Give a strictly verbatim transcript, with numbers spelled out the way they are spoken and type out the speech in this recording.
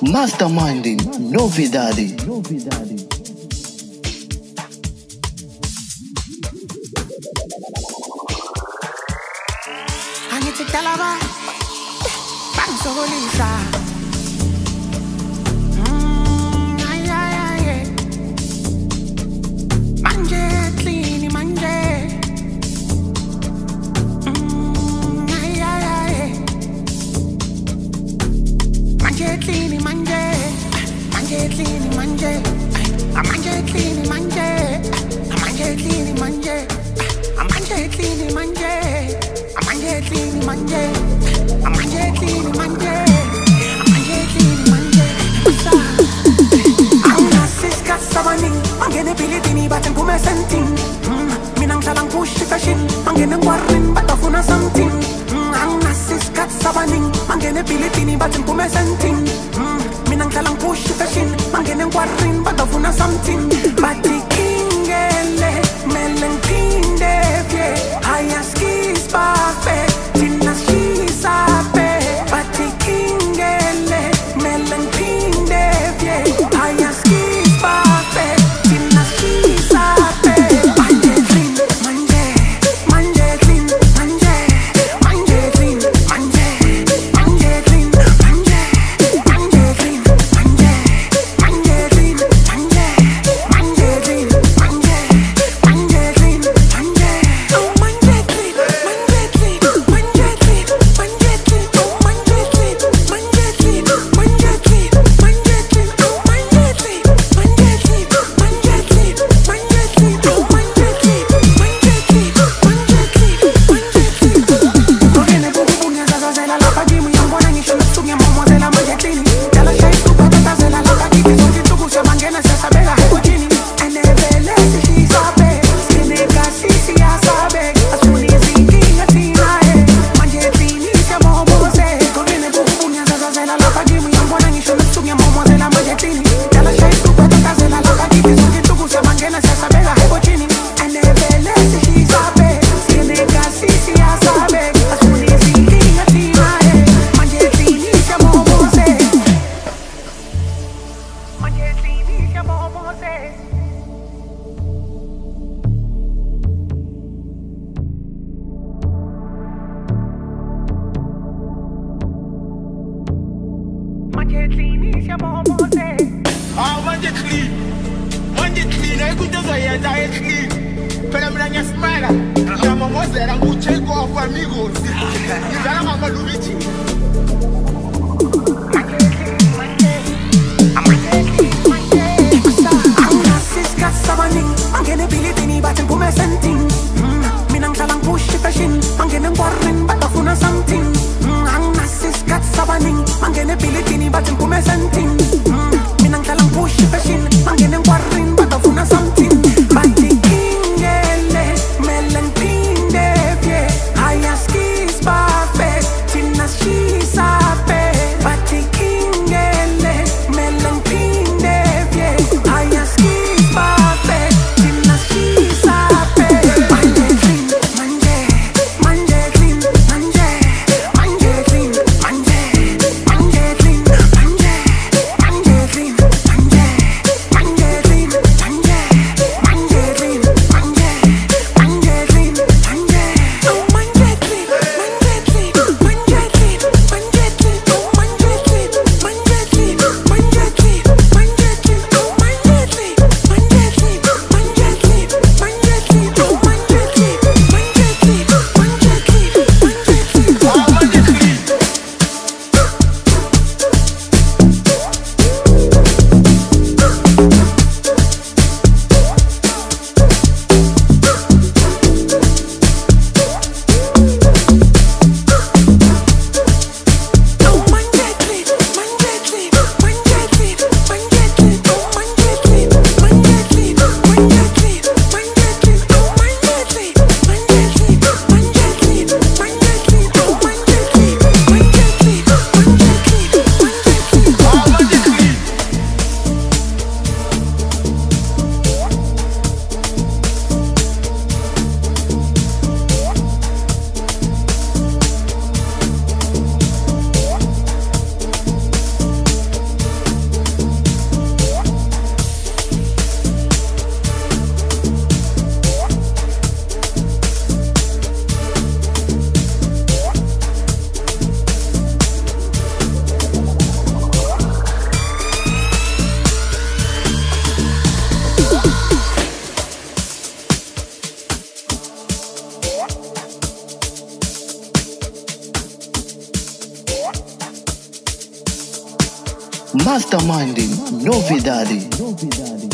Masterminding novidade. Angithi kalaba bangisokolisa. Mm, ay ay ay. Manje clean manje. Mm, ay ay ay. Manje clean manje. Manje clean manje. I manje clean manje. I manje clean manje. I manje clean manje. I manje clean manje. I manje clean manje. I manje clean manje. Ang nasiska sa baning, ang ginability ni batin pumesenting. Minang salang push sa shin, ang ginangwarin batafuna something. Ang nasiska sa baning, ang ginability ni batin pumesenting. Minang salang push sa shin, ang ginangwarin batafuna something. Bati kingele, meleng pinde fie, ayaskis perfect. Masterminding novidade.